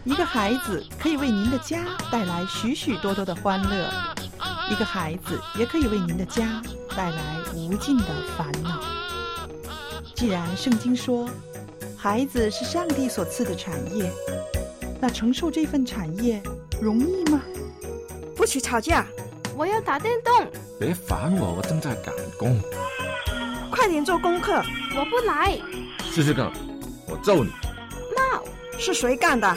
一个孩子可以为您的家带来许许多多的欢乐，一个孩子也可以为您的家带来无尽的烦恼。既然圣经说孩子是上帝所赐的产业，那承受这份产业容易吗？ 不许吵架， 我要打电动。 别烦我，我正在赶工。 快点做功课。 我不来。 试试看，我揍你。 No。 是谁干的？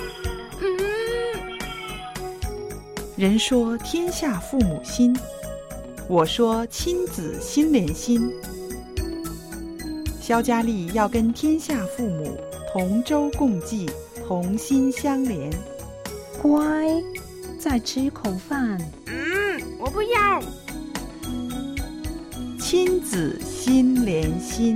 人说天下父母心，我说亲子心连心。肖佳丽要跟天下父母同舟共济，同心相连。 乖，再吃一口饭。 我不要。 亲子心连心。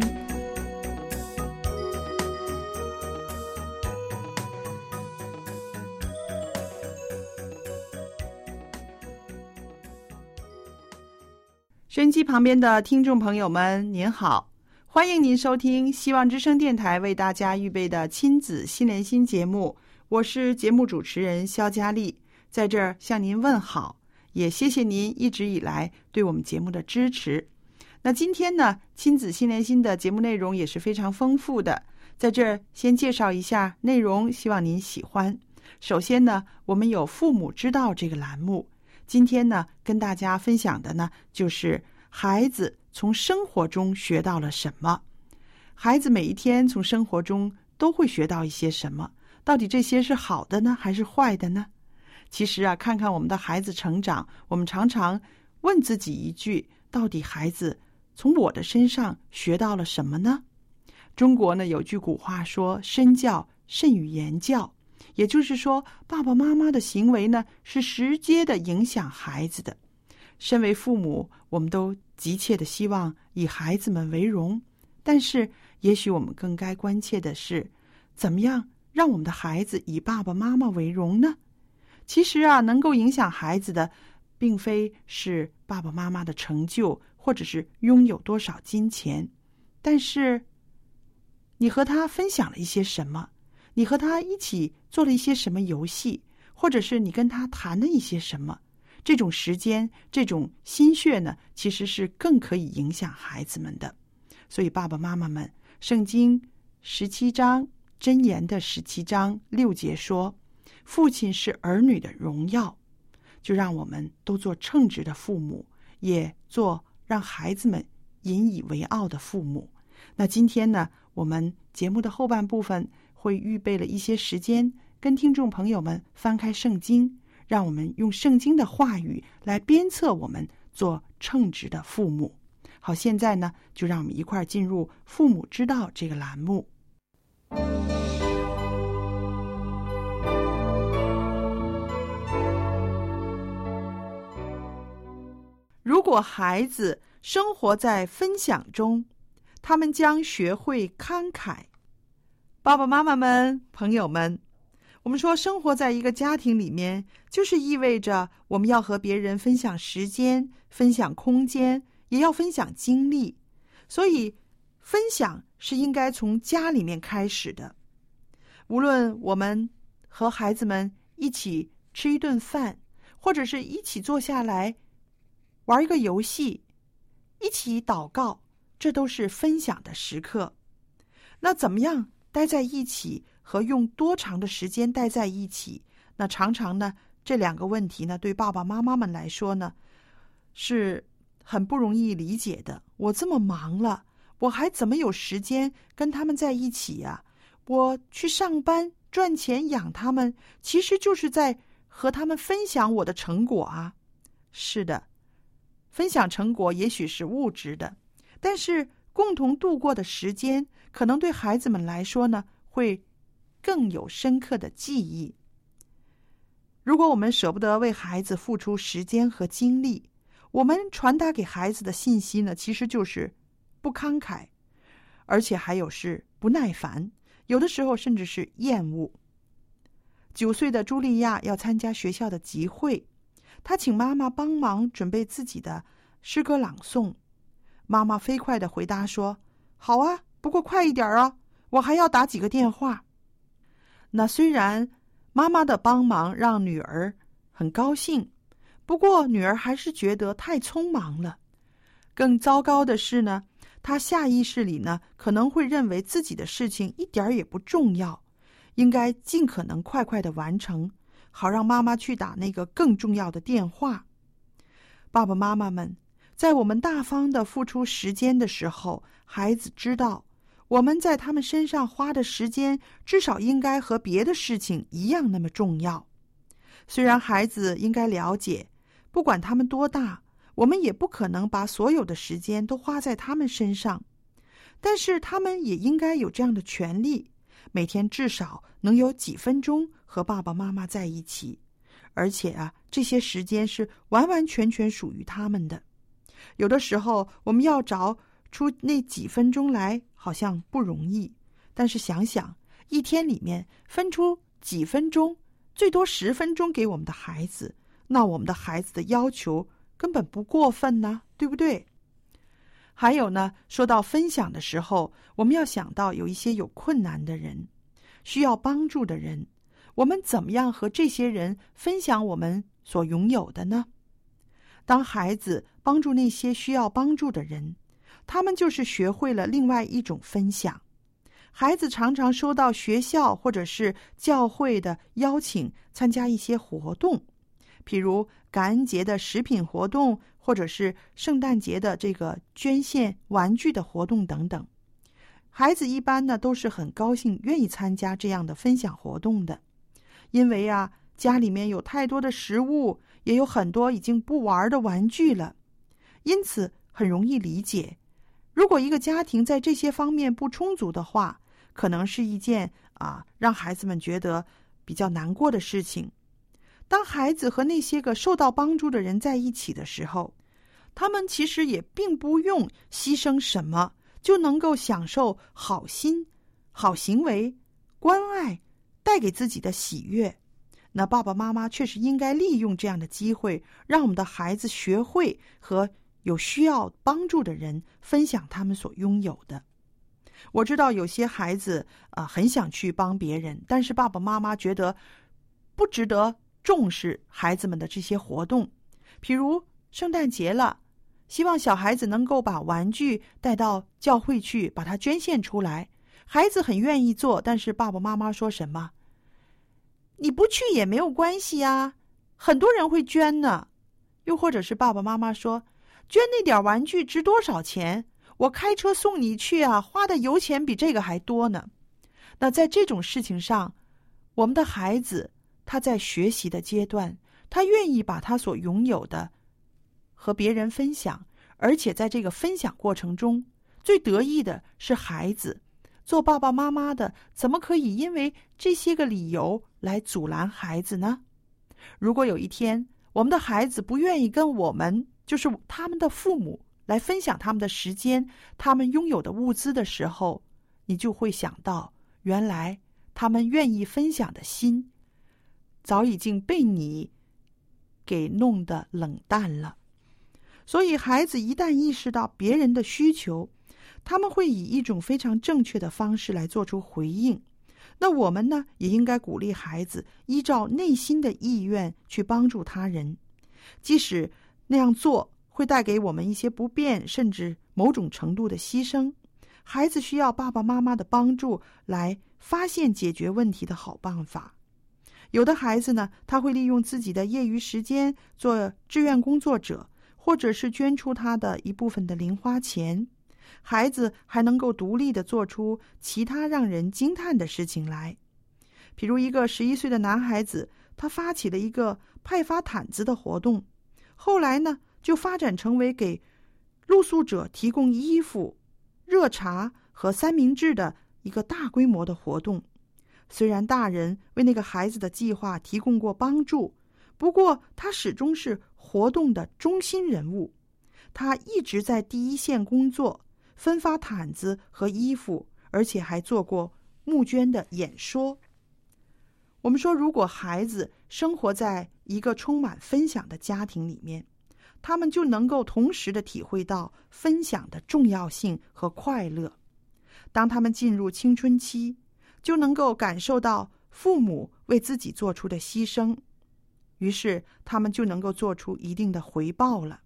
收音机旁边的听众朋友们，您好，欢迎您收听希望之声电台为大家预备的亲子心连心节目，我是节目主持人肖佳丽，在这儿向您问好，也谢谢您一直以来对我们节目的支持。那今天呢，亲子心连心的节目内容也是非常丰富的，在这儿先介绍一下内容，希望您喜欢。首先呢，我们有父母知道这个栏目，今天呢，跟大家分享的呢，就是孩子从生活中学到了什么。孩子每一天从生活中都会学到一些什么，到底这些是好的呢，还是坏的呢？其实啊，看看我们的孩子成长，我们常常问自己一句，到底孩子从我的身上学到了什么呢？中国呢有句古话说，身教甚于言教，也就是说，爸爸妈妈的行为呢，是直接的影响孩子的。身为父母，我们都急切的希望以孩子们为荣，但是也许我们更该关切的是，怎么样让我们的孩子以爸爸妈妈为荣呢？其实啊，能够影响孩子的并非是爸爸妈妈的成就，或者是拥有多少金钱，但是你和他分享了一些什么，你和他一起做了一些什么游戏，或者是你跟他谈了一些什么，这种时间，这种心血呢，其实是更可以影响孩子们的。所以爸爸妈妈们，圣经17章箴言的17章6节说，父亲是儿女的荣耀，就让我们都做称职的父母，也做让孩子们引以为傲的父母。那今天呢，我们节目的后半部分会预备了一些时间，跟听众朋友们翻开圣经，让我们用圣经的话语来鞭策我们做称职的父母。好，现在呢，就让我们一块儿进入父母知道这个栏目。如果孩子生活在分享中，他们将学会慷慨。爸爸妈妈们，朋友们，我们说生活在一个家庭里面，就是意味着我们要和别人分享时间，分享空间，也要分享精力。所以分享是应该从家里面开始的。无论我们和孩子们一起吃一顿饭，或者是一起坐下来玩一个游戏，一起祷告，这都是分享的时刻。那怎么样待在一起和用多长的时间待在一起，那常常呢，这两个问题呢，对爸爸妈妈们来说呢，是很不容易理解的。我这么忙了，我还怎么有时间跟他们在一起呀？我去上班赚钱养他们，其实就是在和他们分享我的成果啊。是的，分享成果也许是物质的，但是共同度过的时间，可能对孩子们来说呢，会更有深刻的记忆。如果我们舍不得为孩子付出时间和精力，我们传达给孩子的信息呢，其实就是不慷慨，而且还有是不耐烦，有的时候甚至是厌恶。9岁的茱莉亚要参加学校的集会，她请妈妈帮忙准备自己的诗歌朗诵。妈妈飞快地回答说，好啊，不过快一点啊，我还要打几个电话。那虽然妈妈的帮忙让女儿很高兴，不过女儿还是觉得太匆忙了。更糟糕的是呢，她下意识里呢可能会认为自己的事情一点也不重要，应该尽可能快快的完成，好让妈妈去打那个更重要的电话。爸爸妈妈们，在我们大方的付出时间的时候，孩子知道我们在他们身上花的时间至少应该和别的事情一样那么重要。虽然孩子应该了解，不管他们多大，我们也不可能把所有的时间都花在他们身上，但是他们也应该有这样的权利，每天至少能有几分钟和爸爸妈妈在一起，而且这些时间是完完全全属于他们的。有的时候我们要找出那几分钟来好像不容易，但是想想一天里面分出几分钟，最多10分钟给我们的孩子，那我们的孩子的要求根本不过分呢，对不对？还有呢，说到分享的时候，我们要想到有一些有困难的人，需要帮助的人，我们怎么样和这些人分享我们所拥有的呢？当孩子帮助那些需要帮助的人，他们就是学会了另外一种分享。孩子常常收到学校或者是教会的邀请参加一些活动，譬如感恩节的食品活动，或者是圣诞节的这个捐献玩具的活动等等。孩子一般呢都是很高兴愿意参加这样的分享活动的，因为家里面有太多的食物，也有很多已经不玩的玩具了，因此很容易理解，如果一个家庭在这些方面不充足的话，可能是一件让孩子们觉得比较难过的事情。当孩子和那些个受到帮助的人在一起的时候，他们其实也并不用牺牲什么，就能够享受好心、好行为、关爱带给自己的喜悦。那爸爸妈妈确实应该利用这样的机会，让我们的孩子学会和有需要帮助的人分享他们所拥有的。我知道有些孩子很想去帮别人，但是爸爸妈妈觉得不值得重视孩子们的这些活动。譬如圣诞节了，希望小孩子能够把玩具带到教会去，把它捐献出来。孩子很愿意做，但是爸爸妈妈说什么？你不去也没有关系啊，很多人会捐呢。又或者是爸爸妈妈说，捐那点玩具值多少钱？我开车送你去花的油钱比这个还多呢。那在这种事情上，我们的孩子他在学习的阶段，他愿意把他所拥有的和别人分享，而且在这个分享过程中，最得意的是孩子。做爸爸妈妈的怎么可以因为这些个理由来阻拦孩子呢？如果有一天我们的孩子不愿意跟我们，就是他们的父母来分享他们的时间，他们拥有的物资的时候，你就会想到，原来他们愿意分享的心早已经被你给弄得冷淡了。所以孩子一旦意识到别人的需求，他们会以一种非常正确的方式来做出回应。那我们呢，也应该鼓励孩子依照内心的意愿去帮助他人，即使那样做会带给我们一些不便，甚至某种程度的牺牲。孩子需要爸爸妈妈的帮助来发现解决问题的好办法。有的孩子呢，他会利用自己的业余时间做志愿工作者，或者是捐出他的一部分的零花钱。孩子还能够独立地做出其他让人惊叹的事情来。比如一个11岁的男孩子，他发起了一个派发毯子的活动，后来呢，就发展成为给露宿者提供衣服、热茶和三明治的一个大规模的活动。虽然大人为那个孩子的计划提供过帮助，不过他始终是活动的中心人物。他一直在第一线工作，分发毯子和衣服，而且还做过募捐的演说。我们说，如果孩子生活在一个充满分享的家庭里面，他们就能够同时的体会到分享的重要性和快乐。当他们进入青春期，就能够感受到父母为自己做出的牺牲，于是他们就能够做出一定的回报了。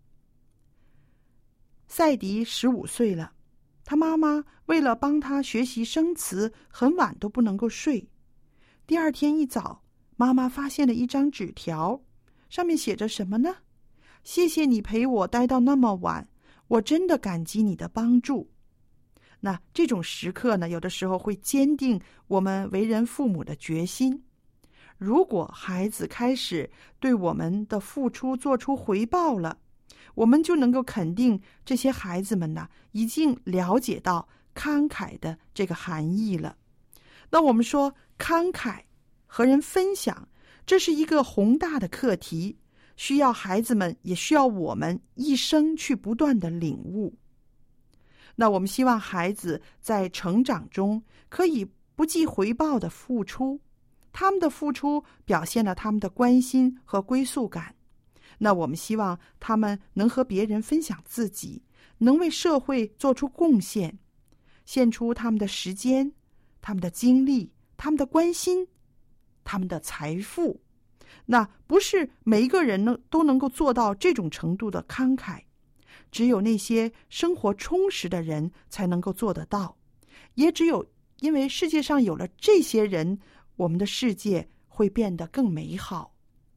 赛迪15岁了，他妈妈为了帮他学习生词，很晚都不能够睡。第二天一早，妈妈发现了一张纸条，上面写着什么呢？谢谢你陪我待到那么晚，我真的感激你的帮助。那这种时刻呢，有的时候会坚定我们为人父母的决心。如果孩子开始对我们的付出做出回报了，我们就能够肯定这些孩子们呢，已经了解到慷慨的这个含义了。那我们说慷慨和人分享，这是一个宏大的课题，需要孩子们，也需要我们一生去不断的领悟。那我们希望孩子在成长中可以不计回报的付出，他们的付出表现了他们的关心和归属感。那我们希望他们能和别人分享自己，能为社会做出贡献，献出他们的时间、他们的精力、他们的关心、他们的财富。那不是每一个人呢都能够做到这种程度的慷慨，只有那些生活充实的人才能够做得到。也只有因为世界上有了这些人，我们的世界会变得更美好。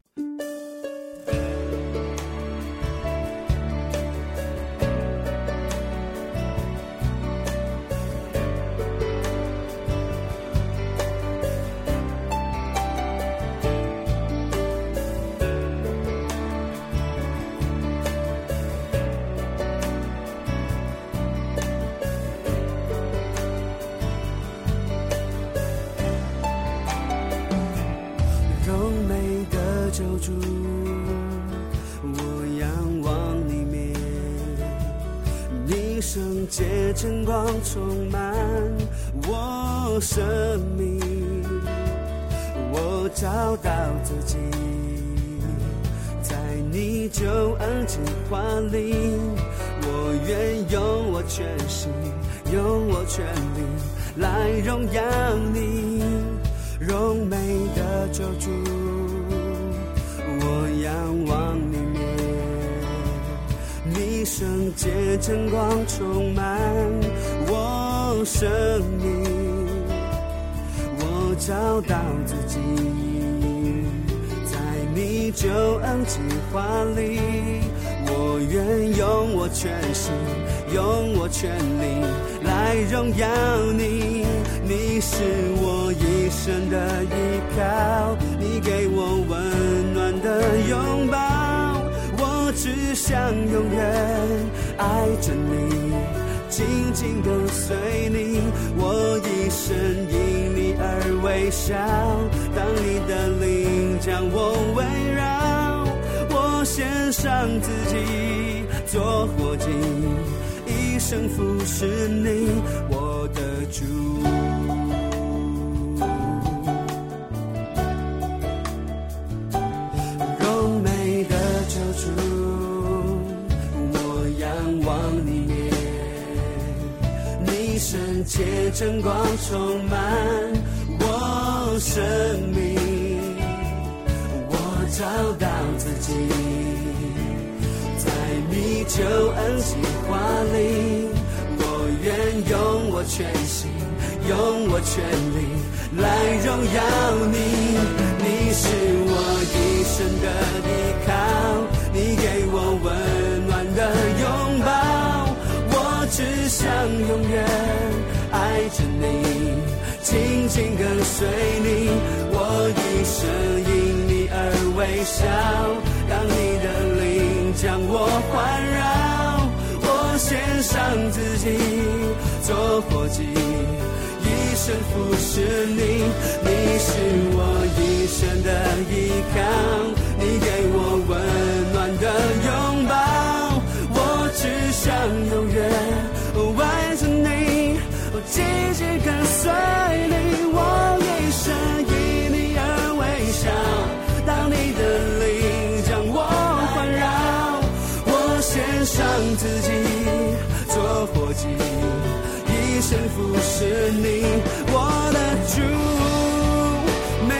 救主，我仰望你面，你圣洁真光充满我生命，我找到自己，在你救恩计划里，我愿用我全心，用我全力来荣耀你，荣美的救主，我仰望你面，你圣洁真光充满我生命，我找到自己，在你救恩计划里，我愿用我全心，用我全力来荣耀你，你是我一生的依靠，你给我温暖的拥抱，我只想永远爱着你，紧紧跟随你，我一生因你而微笑，当你的灵将我围绕，我献上自己做活祭，一生服侍你，我的主。荣美的救主，我仰望你面，你圣洁真光充满我生命，我找到自己，在你救恩计划里，我愿用我全心，用我全力来荣耀你，你是我一生的依靠，你给我温暖的拥抱，我只想永远爱着你，紧紧跟随你，我一生因你而微笑，让你的灵将我环绕，我献上自己做活祭，一生服侍你，你是我一生的依靠，你给我温暖的拥抱，我只想永远爱着你，紧紧跟随你，我一生因你而微笑，当你的灵将我环绕，我献上自己做活祭，一生服侍你，我的主，美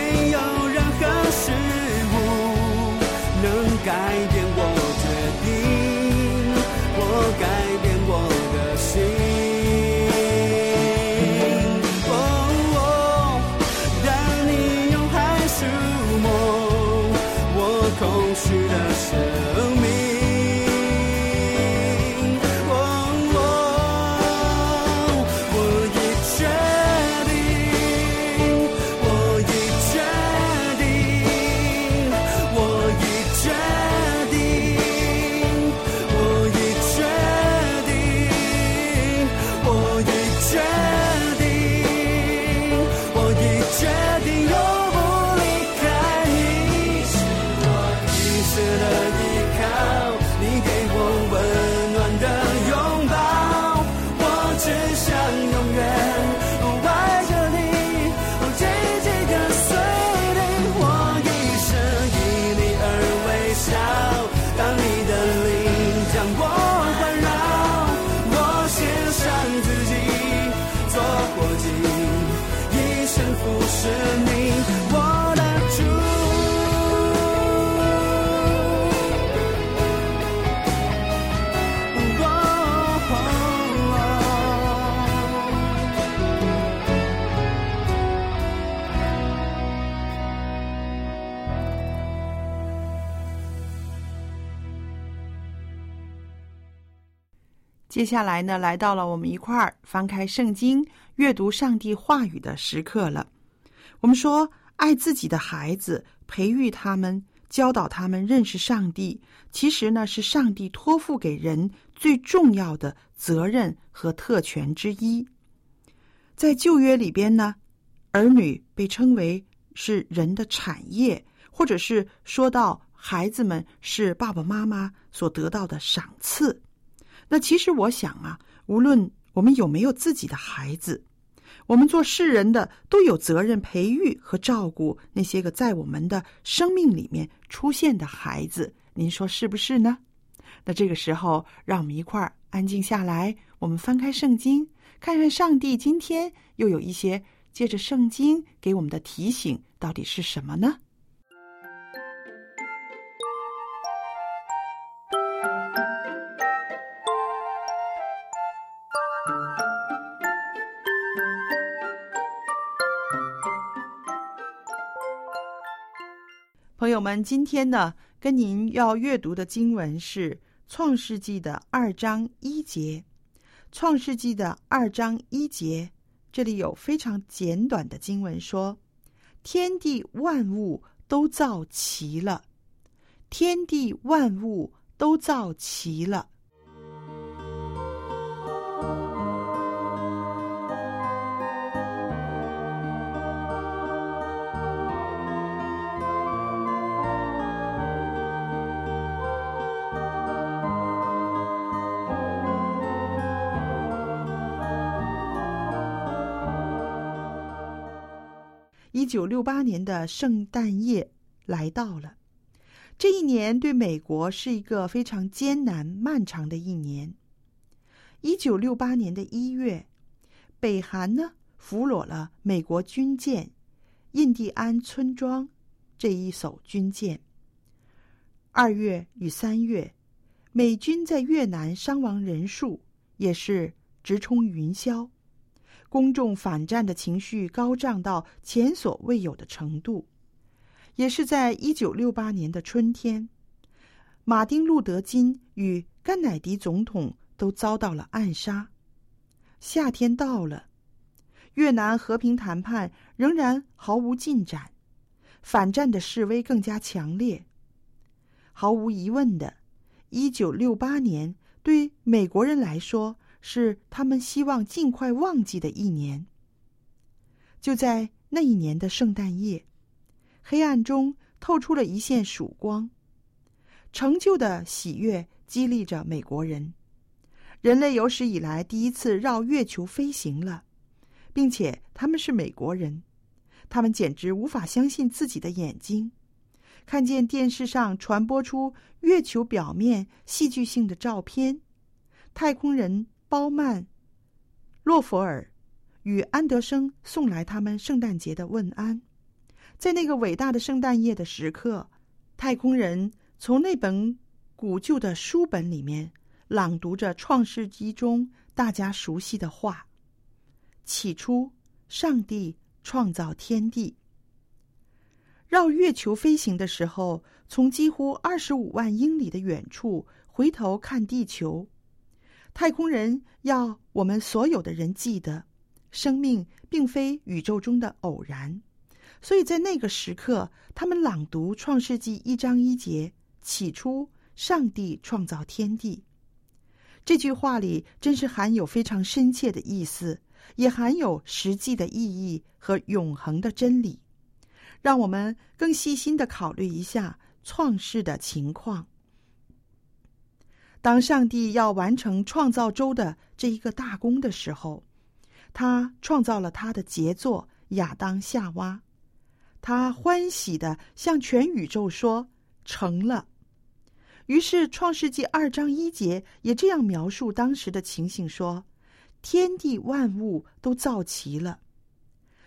服是你，我的主。 接下来呢，来到了我们一块儿翻开圣经阅读上帝话语的时刻了。我们说爱自己的孩子，培育他们，教导他们认识上帝，其实呢是上帝托付给人最重要的责任和特权之一。在旧约里边呢，儿女被称为是人的产业，或者是说到孩子们是爸爸妈妈所得到的赏赐。那其实我想啊，无论我们有没有自己的孩子，我们做世人的都有责任培育和照顾那些个在我们的生命里面出现的孩子，您说是不是呢？那这个时候让我们一块儿安静下来，我们翻开圣经，看看上帝今天又有一些借着圣经给我们的提醒到底是什么呢？朋友们，今天呢，跟您要阅读的经文是创世纪的2章1节。创世纪的2章1节，这里有非常简短的经文说，天地万物都造齐了，天地万物都造齐了。1968年的圣诞夜来到了，这一年对美国是一个非常艰难漫长的一年。1968年的1月，北韩呢俘虏了美国军舰印第安村庄这一艘军舰。2月与3月，美军在越南伤亡人数也是直冲云霄，公众反战的情绪高涨到前所未有的程度。也是在1968年的春天，马丁·路德·金与甘乃迪总统都遭到了暗杀。夏天到了，越南和平谈判仍然毫无进展，反战的示威更加强烈。毫无疑问的，1968年对美国人来说是他们希望尽快忘记的一年。就在那一年的圣诞夜，黑暗中透出了一线曙光，成就的喜悦激励着美国人。人类有史以来第一次绕月球飞行了，并且他们是美国人，他们简直无法相信自己的眼睛，看见电视上传播出月球表面戏剧性的照片，太空人包曼、洛佛尔与安德生送来他们圣诞节的问安。在那个伟大的圣诞夜的时刻，太空人从那本古旧的书本里面朗读着创世纪中大家熟悉的话：起初上帝创造天地。绕月球飞行的时候，从几乎25万英里的远处回头看地球，太空人要我们所有的人记得，生命并非宇宙中的偶然。所以在那个时刻，他们朗读创世纪1章1节：起初上帝创造天地。这句话里真是含有非常深切的意思，也含有实际的意义和永恒的真理。让我们更细心地考虑一下创世的情况。当上帝要完成创造周的这一个大功的时候，他创造了他的杰作亚当夏娃，他欢喜地向全宇宙说：成了。于是创世纪2章1节也这样描述当时的情形说：天地万物都造齐了。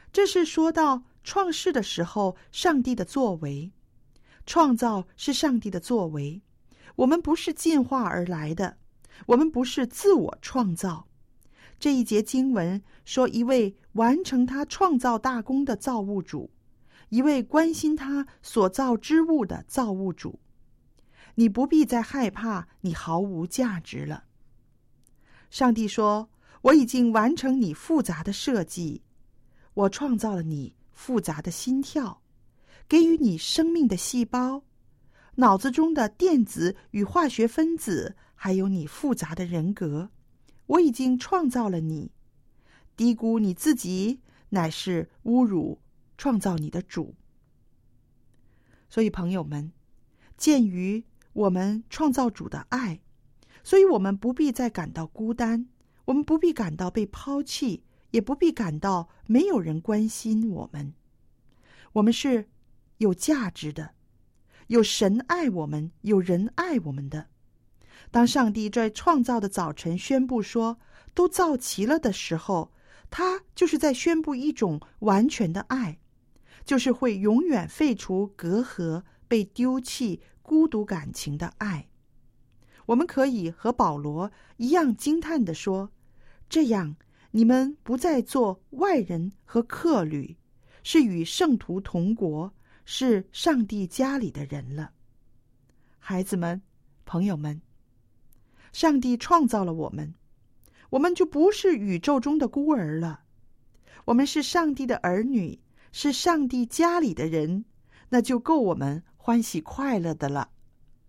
这是说到创世的时候上帝的作为。创造是上帝的作为，我们不是进化而来的，我们不是自我创造。这一节经文说，一位完成他创造大功的造物主，一位关心他所造之物的造物主。你不必再害怕你毫无价值了。上帝说，我已经完成你复杂的设计，我创造了你复杂的心跳，给予你生命的细胞，脑子中的电子与化学分子，还有你复杂的人格。我已经创造了你。低估你自己，乃是侮辱创造你的主。所以朋友们，鉴于我们创造主的爱，所以我们不必再感到孤单，我们不必感到被抛弃，也不必感到没有人关心我们。我们是有价值的，有神爱我们，有人爱我们的。当上帝在创造的早晨宣布说都造齐了的时候，他就是在宣布一种完全的爱，就是会永远废除隔阂、被丢弃、孤独感情的爱。我们可以和保罗一样惊叹地说，这样你们不再做外人和客旅，是与圣徒同国，是上帝家里的人了。孩子们，朋友们，上帝创造了我们，我们就不是宇宙中的孤儿了，我们是上帝的儿女，是上帝家里的人，那就够我们欢喜快乐的了。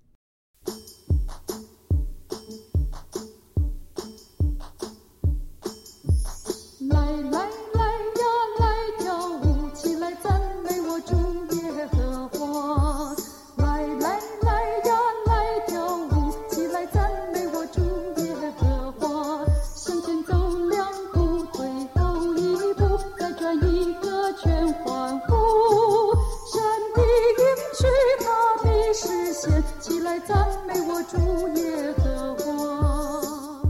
起来赞美我主耶和华，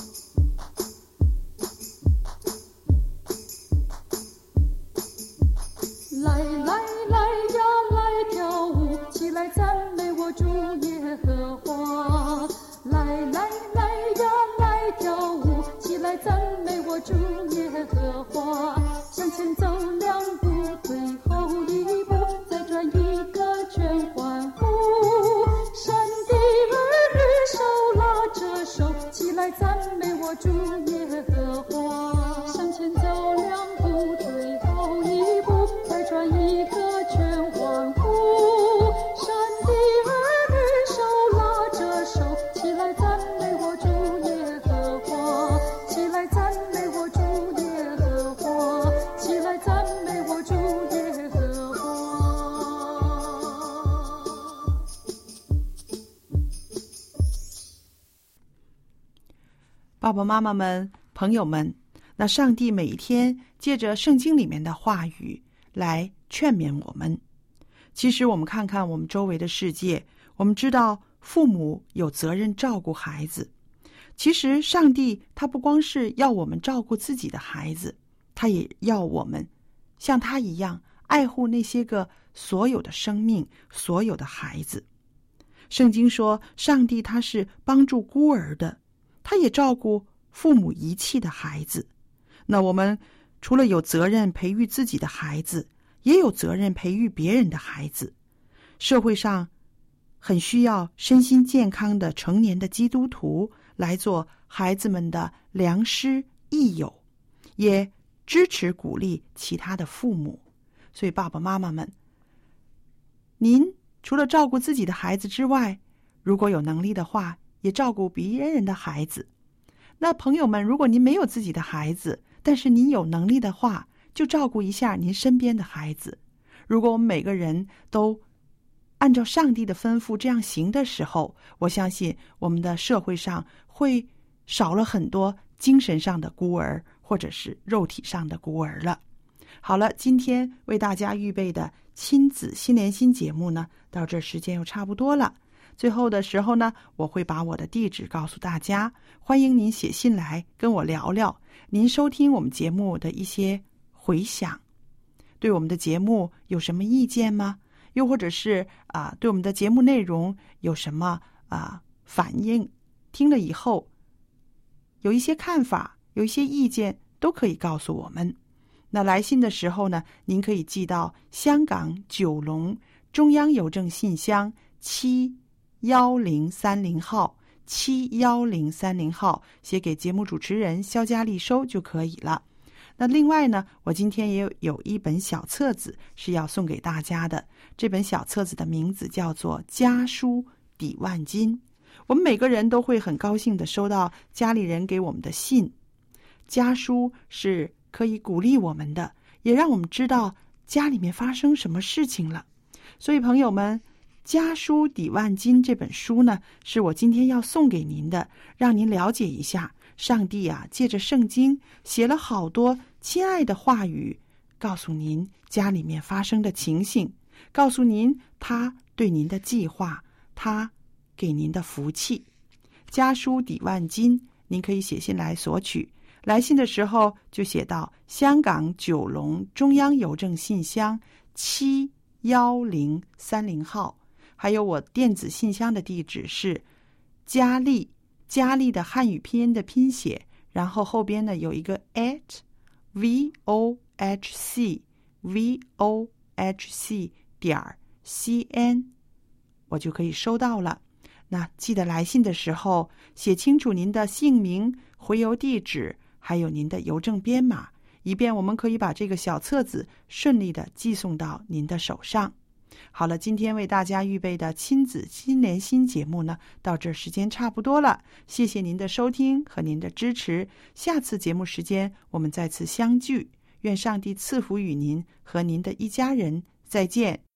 来来来呀，来跳舞，起来赞美我主耶和华，来来来呀，来跳舞，起来赞美我主耶和华，向前走2步，退后1步，再转一个圈欢呼。起来赞美我主耶和华，向前走2步，退后1步，再转一个圈欢呼。山的儿女手拉着手，起来赞美我主耶和华，起来赞美我主耶和华，起来赞美我主耶和华。 爸爸妈妈们，朋友们，那上帝每一天借着圣经里面的话语来劝勉我们。其实我们看看我们周围的世界，我们知道父母有责任照顾孩子。其实上帝他不光是要我们照顾自己的孩子，他也要我们像他一样爱护那些个所有的生命，所有的孩子。圣经说，上帝他是帮助孤儿的，他也照顾父母遗弃的孩子。那我们除了有责任培育自己的孩子，也有责任培育别人的孩子。社会上很需要身心健康的成年的基督徒来做孩子们的良师益友，也支持鼓励其他的父母。所以爸爸妈妈们，您除了照顾自己的孩子之外，如果有能力的话，也照顾别人的孩子。那朋友们，如果您没有自己的孩子，但是您有能力的话，就照顾一下您身边的孩子。如果我们每个人都按照上帝的吩咐这样行的时候，我相信我们的社会上会少了很多精神上的孤儿，或者是肉体上的孤儿了。好了，今天为大家预备的亲子心连心节目呢，到这时间又差不多了。最后的时候呢，我会把我的地址告诉大家，欢迎您写信来跟我聊聊您收听我们节目的一些回响。 对我们的节目有什么意见吗？又或者是对我们的节目内容有什么反应？听了以后有一些看法，有一些意见，都可以告诉我们。那来信的时候呢，您可以寄到香港九龙中央邮政信箱71030号，71030号，写给节目主持人肖佳丽收就可以了。那另外呢，我今天也有一本小册子是要送给大家的。这本小册子的名字叫做《家书抵万金》。我们每个人都会很高兴地收到家里人给我们的信，家书是可以鼓励我们的，也让我们知道家里面发生什么事情了。所以朋友们，《家书抵万金》这本书呢，是我今天要送给您的，让您了解一下上帝借着圣经写了好多亲爱的话语，告诉您家里面发生的情形，告诉您他对您的计划，他给您的福气。家书抵万金，您可以写信来索取。来信的时候就写到香港九龙中央邮政信箱71030号，还有我电子信箱的地址是佳丽的汉语拼音的拼写，然后后边呢有一个 @vohc.cn， 我就可以收到了。那记得来信的时候写清楚您的姓名、回邮地址，还有您的邮政编码，以便我们可以把这个小册子顺利的寄送到您的手上。好了，今天为大家预备的亲子心连心节目呢，到这时间差不多了。谢谢您的收听和您的支持，下次节目时间我们再次相聚，愿上帝赐福与您和您的一家人，再见。